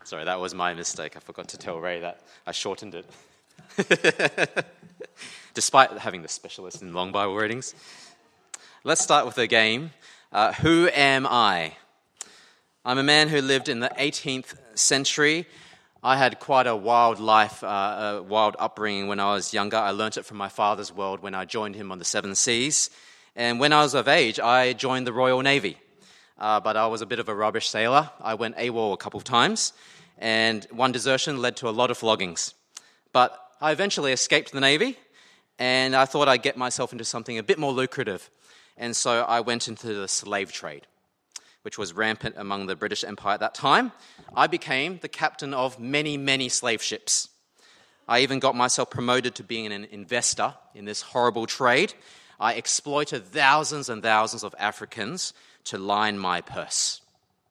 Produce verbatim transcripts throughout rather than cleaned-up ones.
Sorry, that was my mistake. I forgot to tell Ray that I shortened it. Despite having the specialist in long Bible readings. Let's start with the game. Uh, who am I? I'm a man who lived in the eighteenth century. I had quite a wild life, uh, a wild upbringing when I was younger. I learnt it from my father's world when I joined him on the seven seas. And when I was of age, I joined the Royal Navy. Uh, but I was a bit of a rubbish sailor. I went AWOL a couple of times. And one desertion led to a lot of floggings. But I eventually escaped the Navy, and I thought I'd get myself into something a bit more lucrative. And so I went into the slave trade, which was rampant among the British Empire at that time. I became the captain of many, many slave ships. I even got myself promoted to being an investor in this horrible trade. I exploited thousands and thousands of Africans to line my purse.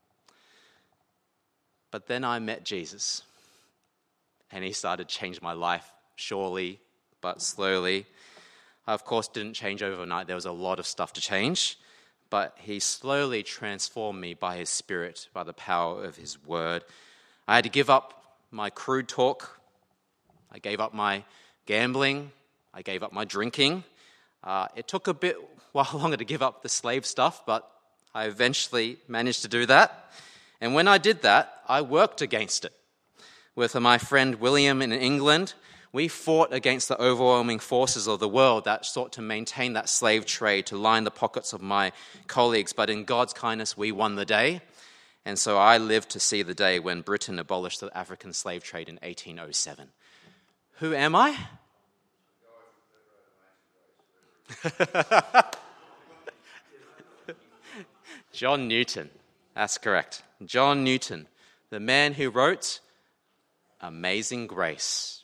But then I met Jesus, and he started to change my life, surely, but slowly. I, of course, didn't change overnight. There was a lot of stuff to change, but he slowly transformed me by his Spirit, by the power of his word. I had to give up my crude talk. I gave up my gambling. I gave up my drinking. Uh, it took a bit while longer to give up the slave stuff, but I eventually managed to do that. And when I did that, I worked against it. With my friend William in England, we fought against the overwhelming forces of the world that sought to maintain that slave trade, to line the pockets of my colleagues. But in God's kindness, we won the day. And so I lived to see the day when Britain abolished the African slave trade in eighteen oh seven. Who am I? John Newton. That's correct. John Newton, the man who wrote Amazing Grace.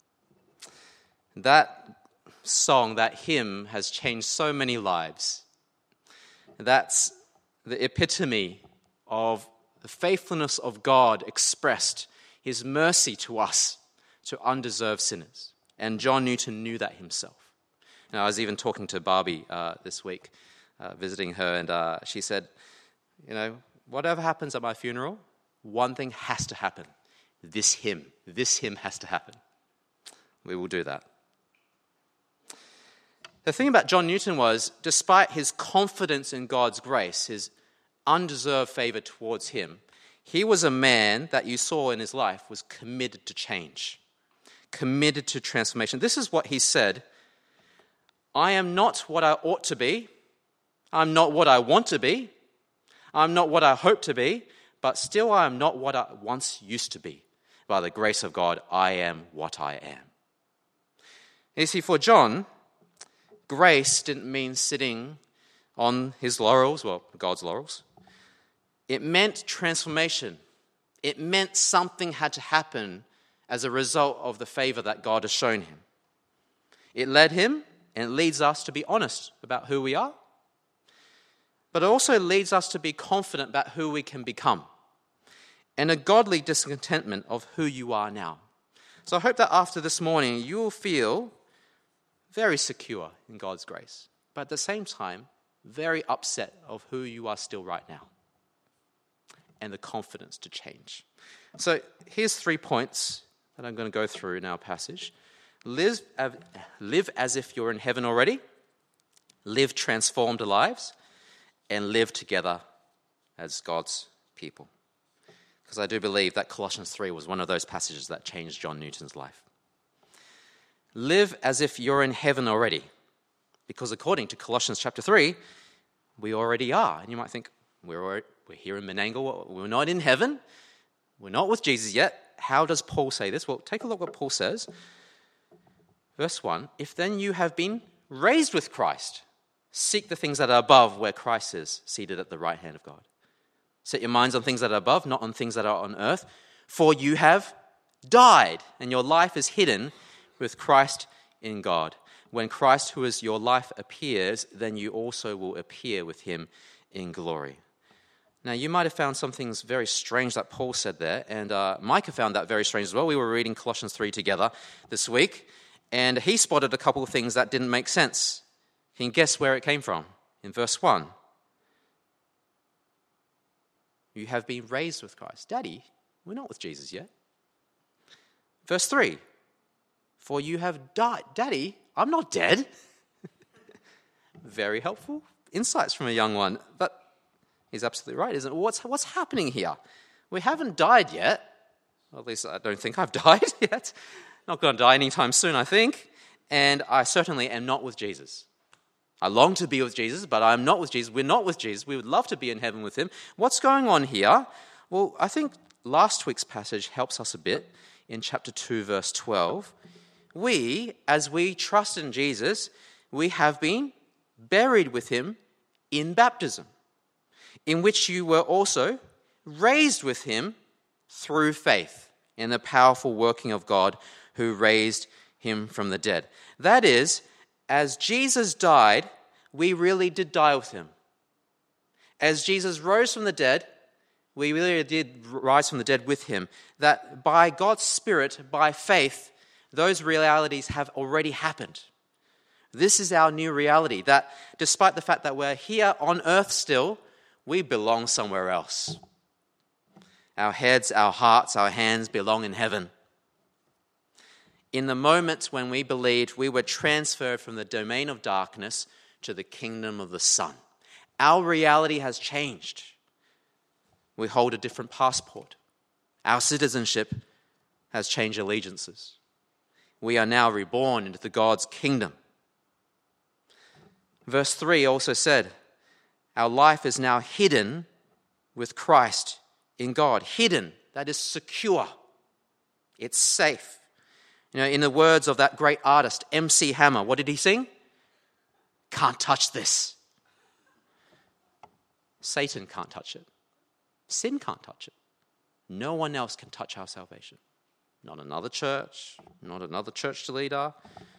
That song, that hymn, has changed so many lives. That's the epitome of the faithfulness of God expressed, his mercy to us, to undeserved sinners. And John Newton knew that himself. Now, I was even talking to Barbie uh, this week, uh, visiting her, and uh, she said, you know, whatever happens at my funeral, one thing has to happen. This hymn. This hymn has to happen. We will do that. The thing about John Newton was, despite his confidence in God's grace, his undeserved favor towards him, he was a man that you saw in his life was committed to change, committed to transformation. This is what he said: I am not what I ought to be. I'm not what I want to be. I'm not what I hope to be, but still I am not what I once used to be. By the grace of God, I am what I am. You see, for John, grace didn't mean sitting on his laurels, well, God's laurels. It meant transformation. It meant something had to happen as a result of the favor that God has shown him. It led him, and it leads us to be honest about who we are, but it also leads us to be confident about who we can become, and a godly discontentment of who you are now. So I hope that after this morning, you will feel very secure in God's grace, but at the same time, very upset of who you are still right now, and the confidence to change. So here's three points that I'm going to go through in our passage. Live, live as if you're in heaven already. Live transformed lives. And live together as God's people. Because I do believe that Colossians three was one of those passages that changed John Newton's life. Live as if you're in heaven already. Because according to Colossians chapter three, we already are. And you might think, we're, already, we're here in Menangle, we're not in heaven, we're not with Jesus yet. How does Paul say this? Well, take a look what Paul says. Verse one, if then you have been raised with Christ, seek the things that are above where Christ is, seated at the right hand of God. Set your minds on things that are above, not on things that are on earth. For you have died, and your life is hidden with Christ in God. When Christ, who is your life, appears, then you also will appear with him in glory. Now, you might have found some things very strange that Paul said there, and uh, Micah found that very strange as well. We were reading Colossians three together this week, and he spotted a couple of things that didn't make sense. Can you guess where it came from? In verse one. You have been raised with Christ. Daddy, We're not with Jesus yet. Verse three, for you have died. Daddy, I'm not dead. Very helpful insights from a young one. But he's absolutely right, isn't it? What's, what's happening here? We haven't died yet. Well, at least I don't think I've died yet. Not going to die anytime soon, I think. And I certainly am not with Jesus. I long to be with Jesus, but I'm not with Jesus. We're not with Jesus. We would love to be in heaven with him. What's going on here? Well, I think last week's passage helps us a bit in chapter two, verse twelve. We, as we trust in Jesus, we have been buried with him in baptism, in which you were also raised with him through faith in the powerful working of God who raised him from the dead. That is, as Jesus died, we really did die with him. As Jesus rose from the dead, we really did rise from the dead with him. That by God's Spirit, by faith, those realities have already happened. This is our new reality, that despite the fact that we're here on earth still, we belong somewhere else. Our heads, our hearts, our hands belong in heaven. In the moment when we believed, we were transferred from the domain of darkness to the kingdom of the Son. Our reality has changed. We hold a different passport. Our citizenship has changed allegiances. We are now reborn into the God's kingdom. Verse three also said, our life is now hidden with Christ in God. Hidden, that is secure. It's safe. You know, in the words of that great artist, M C Hammer, what did he sing? Can't touch this. Satan can't touch it. Sin can't touch it. No one else can touch our salvation. Not another church, not another church leader,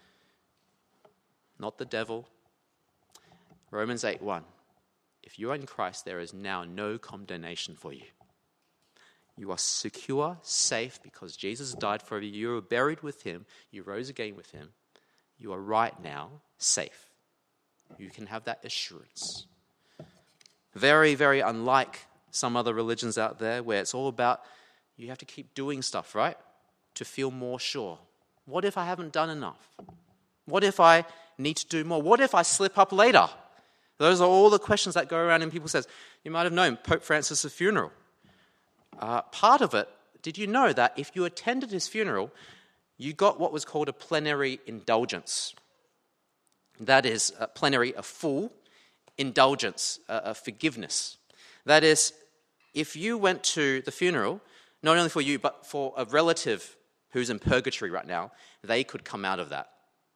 not the devil. Romans eight one, if you are in Christ, there is now no condemnation for you. You are secure, safe, because Jesus died for you. You were buried with him. You rose again with him. You are right now safe. You can have that assurance. Very, very unlike some other religions out there where it's all about you have to keep doing stuff, right? To feel more sure. What if I haven't done enough? What if I need to do more? What if I slip up later? Those are all the questions that go around and people says, you might have known Pope Francis' funeral. Uh, part of it, did you know that if you attended his funeral, you got what was called a plenary indulgence? That is, a plenary, a full indulgence, a, a forgiveness. That is, if you went to the funeral, not only for you, but for a relative who's in purgatory right now, they could come out of that.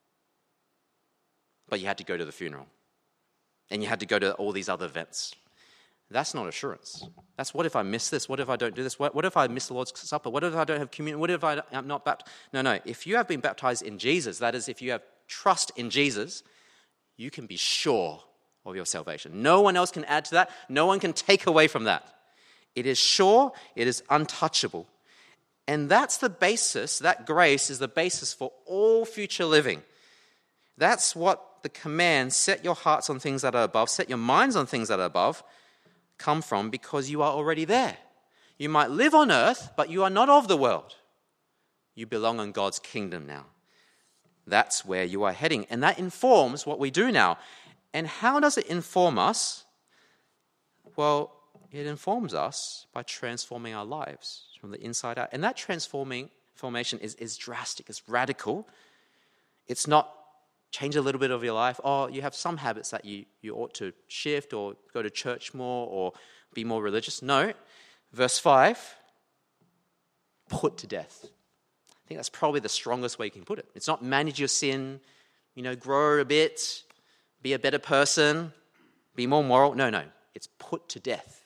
But you had to go to the funeral. And you had to go to all these other events. That's not assurance. That's what if I miss this? What if I don't do this? What, what if I miss the Lord's Supper? What if I don't have communion? What if I am not baptized? No, no. If you have been baptized in Jesus, that is, if you have trust in Jesus, you can be sure of your salvation. No one else can add to that. No one can take away from that. It is sure. It is untouchable. And that's the basis, that grace is the basis for all future living. That's what the command, set your hearts on things that are above, set your minds on things that are above, come from, because you are already there. You might live on earth, but you are not of the world. You belong in God's kingdom now. That's where you are heading. And that informs what we do now. And how does it inform us? Well, it informs us by transforming our lives from the inside out. And that transforming formation is, is drastic, it's radical. It's not change a little bit of your life. Oh, you have some habits that you, you ought to shift or go to church more or be more religious. No. Verse five, put to death. I think that's probably the strongest way you can put it. It's not manage your sin, you know, grow a bit, be a better person, be more moral. No, no. It's put to death.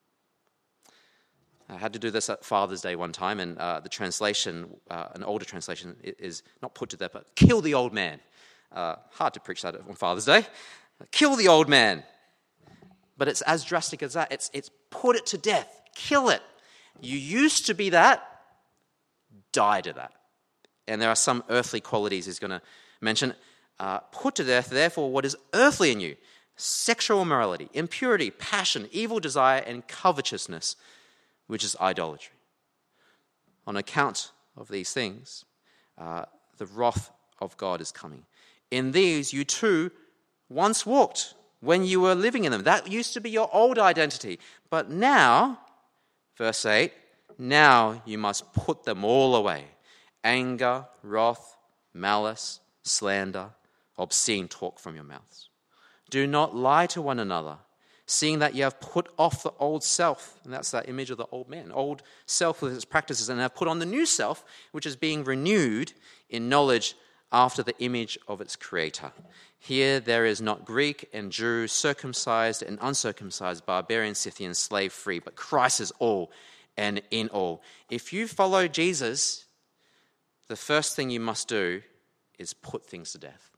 I had to do this at Father's Day one time, and uh, the translation, uh, an older translation, is not put to death, but kill the old man. Uh, hard to preach that on Father's Day. Kill the old man. But it's as drastic as that. It's, it's put it to death. Kill it. You used to be that. Die to that. And there are some earthly qualities he's going to mention. Uh, put to death, therefore, what is earthly in you. Sexual immorality, impurity, passion, evil desire, and covetousness, which is idolatry. on account of these things, uh, the wrath of God is coming. In these you too once walked when you were living in them. That used to be your old identity. But now, verse eight, now you must put them all away. Anger, wrath, malice, slander, obscene talk from your mouths. Do not lie to one another, seeing that you have put off the old self, and that's that image of the old man, old self with its practices, and have put on the new self, which is being renewed in knowledge after the image of its creator. Here there is not Greek and Jew, circumcised and uncircumcised, barbarian, Scythian, slave, free, but Christ is all and in all. If you follow Jesus, the first thing you must do is put things to death.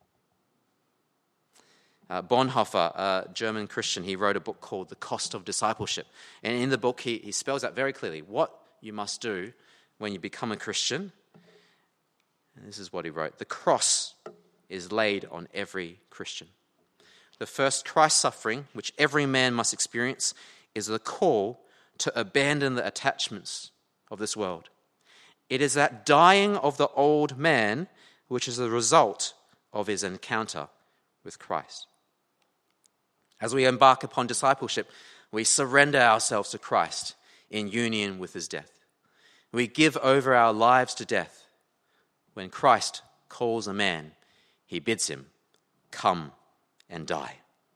Uh, Bonhoeffer, a German Christian, he wrote a book called The Cost of Discipleship. And in the book, he, he spells out very clearly what you must do when you become a Christian. And this is what he wrote. The cross is laid on every Christian. The first Christ suffering, which every man must experience, is the call to abandon the attachments of this world. It is that dying of the old man which is the result of his encounter with Christ. As we embark upon discipleship, we surrender ourselves to Christ in union with his death. We give over our lives to death. When Christ calls a man, he bids him, come and die.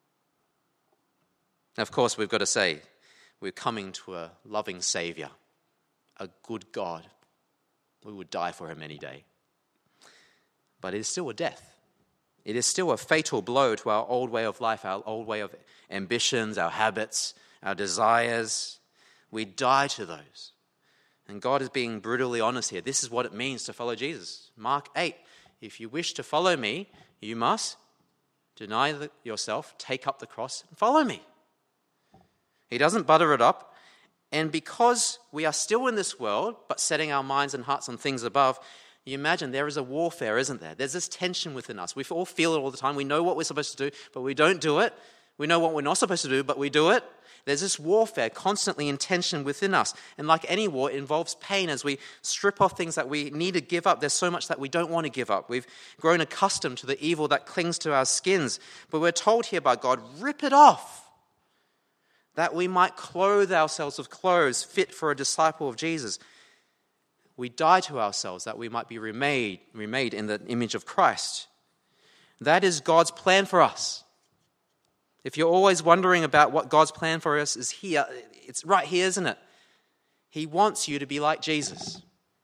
Now, of course, we've got to say, we're coming to a loving Savior, a good God. We would die for him any day. But it is still a death. It is still a fatal blow to our old way of life, our old way of ambitions, our habits, our desires. We die to those. And God is being brutally honest here. This is what it means to follow Jesus. Mark eight, if you wish to follow me, you must deny the, yourself, take up the cross, and follow me. He doesn't butter it up. And because we are still in this world, but setting our minds and hearts on things above, you imagine there is a warfare, isn't there? There's this tension within us. We all feel it all the time. We know what we're supposed to do, but we don't do it. We know what we're not supposed to do, but we do it. There's this warfare constantly in tension within us. And like any war, it involves pain as we strip off things that we need to give up. There's so much that we don't want to give up. We've grown accustomed to the evil that clings to our skins. But we're told here by God, rip it off, that we might clothe ourselves with clothes fit for a disciple of Jesus. We die to ourselves that we might be remade, remade in the image of Christ. That is God's plan for us. If you're always wondering about what God's plan for us is here, it's right here, isn't it? He wants you to be like Jesus.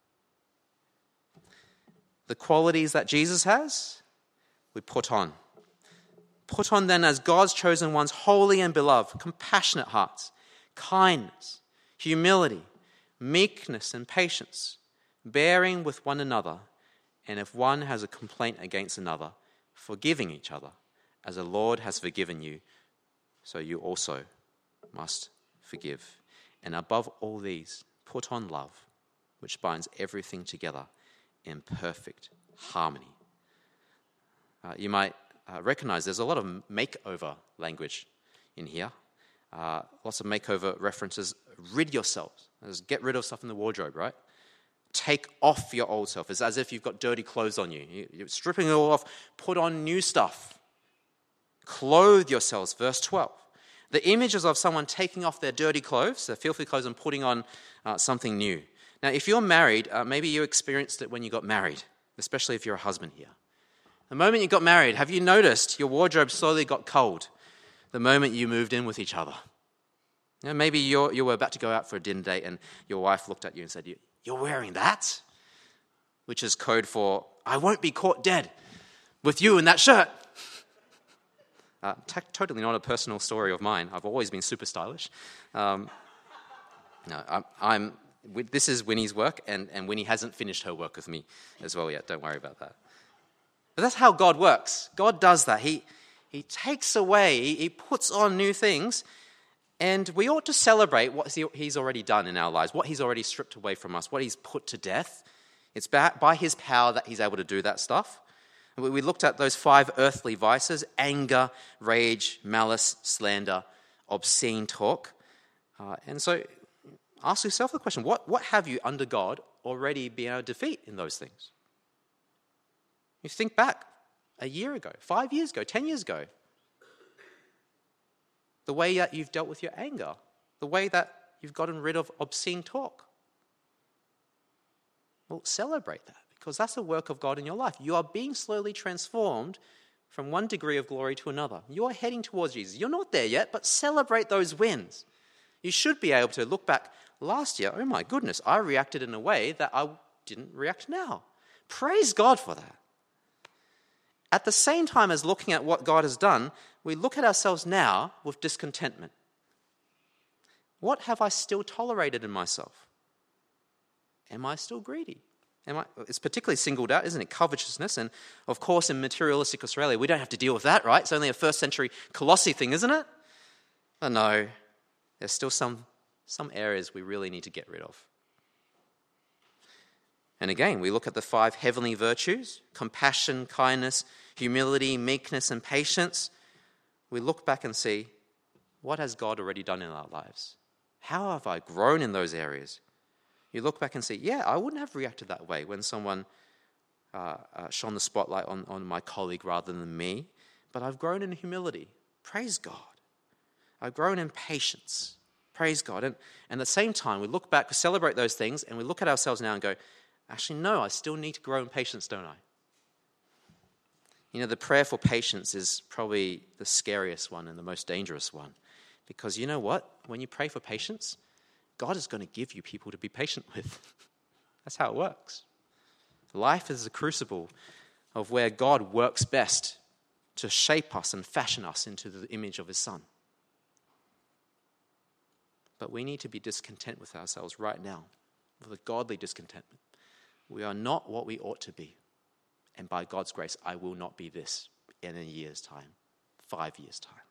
The qualities that Jesus has, we put on. Put on then as God's chosen ones, holy and beloved, compassionate hearts, kindness, humility, meekness and patience, bearing with one another, and if one has a complaint against another, forgiving each other, as the Lord has forgiven you, so you also must forgive. And above all these, put on love, which binds everything together in perfect harmony. Uh, you might uh, recognize there's a lot of makeover language in here. Uh, lots of makeover references. Rid yourselves. Get rid of stuff in the wardrobe, right? Take off your old self. It's as if you've got dirty clothes on you. You're stripping it all off. Put on new stuff. Clothe yourselves, verse twelve. The images of someone taking off their dirty clothes, their filthy clothes, and putting on uh, something new. Now, if you're married, uh, maybe you experienced it when you got married, especially if you're a husband here. The moment you got married, have you noticed your wardrobe slowly got cold the moment you moved in with each other? You know, maybe you're, you were about to go out for a dinner date and your wife looked at you and said, "You're wearing that?" Which is code for, "I won't be caught dead with you in that shirt." Uh, t- totally not a personal story of mine. I've always been super stylish. Um, no, I'm, I'm. This is Winnie's work, and, and Winnie hasn't finished her work with me as well yet. Don't worry about that. But that's how God works. God does that. He He takes away, He, he puts on new things, and we ought to celebrate what He's already done in our lives, what He's already stripped away from us, what He's put to death. It's by His power that He's able to do that stuff. We looked at those five earthly vices: anger, rage, malice, slander, obscene talk. Uh, and so ask yourself the question, what, what have you under God already been able to defeat in those things. You think back a year ago, five years ago, ten years ago. The way that you've dealt with your anger, the way that you've gotten rid of obscene talk. Well, celebrate that, because that's the work of God in your life. You are being slowly transformed from one degree of glory to another. You are heading towards Jesus. You're not there yet, but celebrate those wins. You should be able to look back last year, oh my goodness, I reacted in a way that I didn't react now. Praise God for that. At the same time as looking at what God has done, we look at ourselves now with discontentment. What have I still tolerated in myself? Am I still greedy? Am I, it's particularly singled out, isn't it? Covetousness. And of course, in materialistic Australia, we don't have to deal with that, right? It's only a first century Colossae thing, isn't it? But no, there's still some, some areas we really need to get rid of. And again, we look at the five heavenly virtues: compassion, kindness, humility, meekness, and patience. We look back and see, what has God already done in our lives? How have I grown in those areas? You look back and see, yeah, I wouldn't have reacted that way when someone uh, uh, shone the spotlight on, on my colleague rather than me, but I've grown in humility. Praise God. I've grown in patience. Praise God. And, and at the same time, we look back, we celebrate those things, and we look at ourselves now and go, actually, no, I still need to grow in patience, don't I? You know, the prayer for patience is probably the scariest one and the most dangerous one. Because you know what? When you pray for patience, God is going to give you people to be patient with. That's how it works. Life is a crucible of where God works best to shape us and fashion us into the image of his Son. But we need to be discontent with ourselves right now, with a godly discontentment. We are not what we ought to be. And by God's grace, I will not be this in a year's time, five years' time.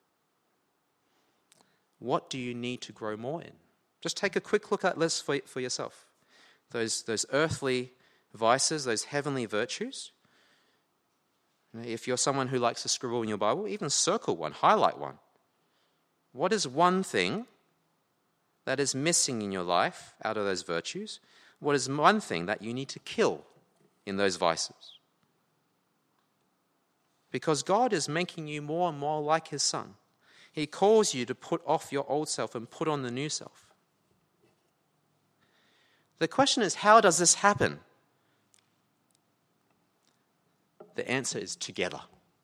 What do you need to grow more in? Just take a quick look at this for, for yourself. Those, those earthly vices, those heavenly virtues. If you're someone who likes to scribble in your Bible, even circle one, highlight one. What is one thing that is missing in your life out of those virtues? What is one thing that you need to kill in those vices? Because God is making you more and more like his Son. He calls you to put off your old self and put on the new self. The question is, how does this happen? The answer is together.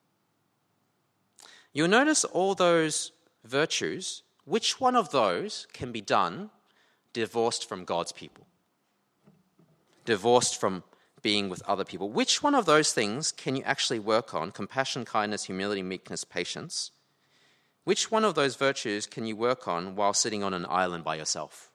You'll notice all those virtues, which one of those can be done divorced from God's people? Divorced from being with other people. Which one of those things can you actually work on? Compassion, kindness, humility, meekness, patience. Which one of those virtues can you work on while sitting on an island by yourself?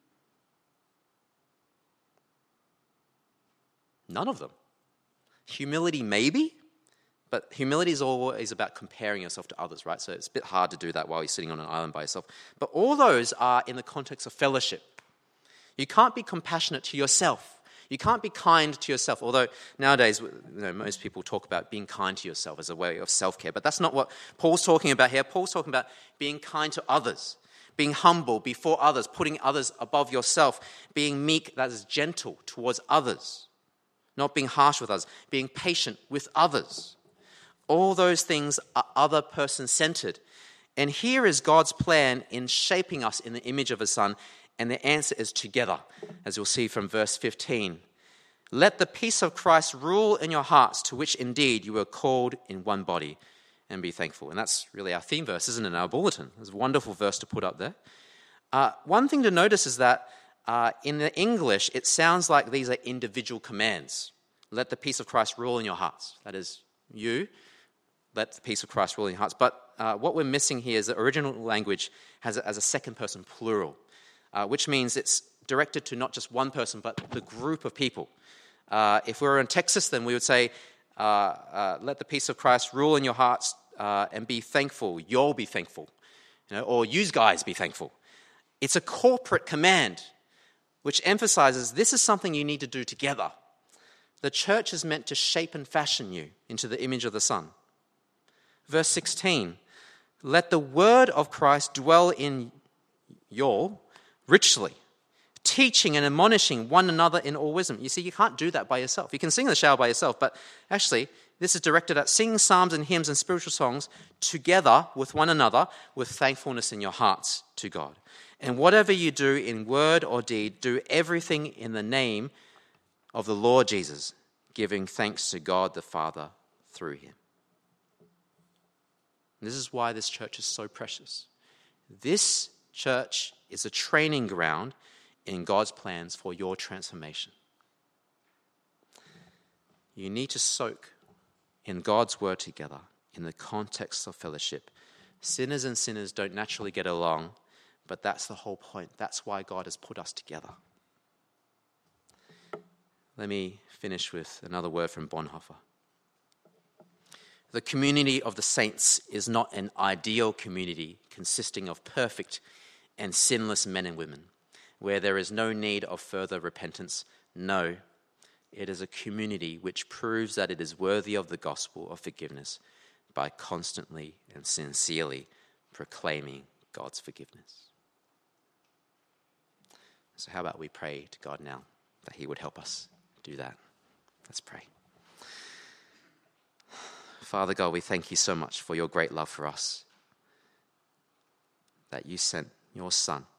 None of them. Humility, maybe, but humility is always about comparing yourself to others, right? So it's a bit hard to do that while you're sitting on an island by yourself. But all those are in the context of fellowship. You can't be compassionate to yourself. You can't be kind to yourself, although nowadays, you know, most people talk about being kind to yourself as a way of self-care, but that's not what Paul's talking about here. Paul's talking about being kind to others, being humble before others, putting others above yourself, being meek, that is gentle towards others, not being harsh with others, being patient with others. All those things are other person-centered. And here is God's plan in shaping us in the image of his Son. And the answer is together, as you'll see from verse fifteen. Let the peace of Christ rule in your hearts, to which indeed you were called in one body, and be thankful. And that's really our theme verse, isn't it, in our bulletin? It's a wonderful verse to put up there. Uh, one thing to notice is that uh, in the English, it sounds like these are individual commands. Let the peace of Christ rule in your hearts. That is, you, let the peace of Christ rule in your hearts. But uh, what we're missing here is the original language has a, as a second person plural. Uh, which means it's directed to not just one person, but the group of people. Uh, if we were in Texas, then we would say, uh, uh, let the peace of Christ rule in your hearts uh, and be thankful. You'll be thankful. You know, or you guys be thankful. It's a corporate command, which emphasizes this is something you need to do together. The church is meant to shape and fashion you into the image of the Son. Verse sixteen, let the word of Christ dwell in you richly, teaching and admonishing one another in all wisdom. You see, you can't do that by yourself. You can sing in the shower by yourself, but actually, this is directed at singing psalms and hymns and spiritual songs together with one another with thankfulness in your hearts to God. And whatever you do in word or deed, do everything in the name of the Lord Jesus, giving thanks to God the Father through him. And this is why this church is so precious. This church is a training ground in God's plans for your transformation. You need to soak in God's word together in the context of fellowship. Sinners and sinners don't naturally get along, but that's the whole point. That's why God has put us together. Let me finish with another word from Bonhoeffer. The community of the saints is not an ideal community consisting of perfect and sinless men and women, where there is no need of further repentance. No, it is a community which proves that it is worthy of the gospel of forgiveness by constantly and sincerely proclaiming God's forgiveness. So how about we pray to God now that he would help us do that? Let's pray. Father God, we thank you so much for your great love for us, that you sent your Son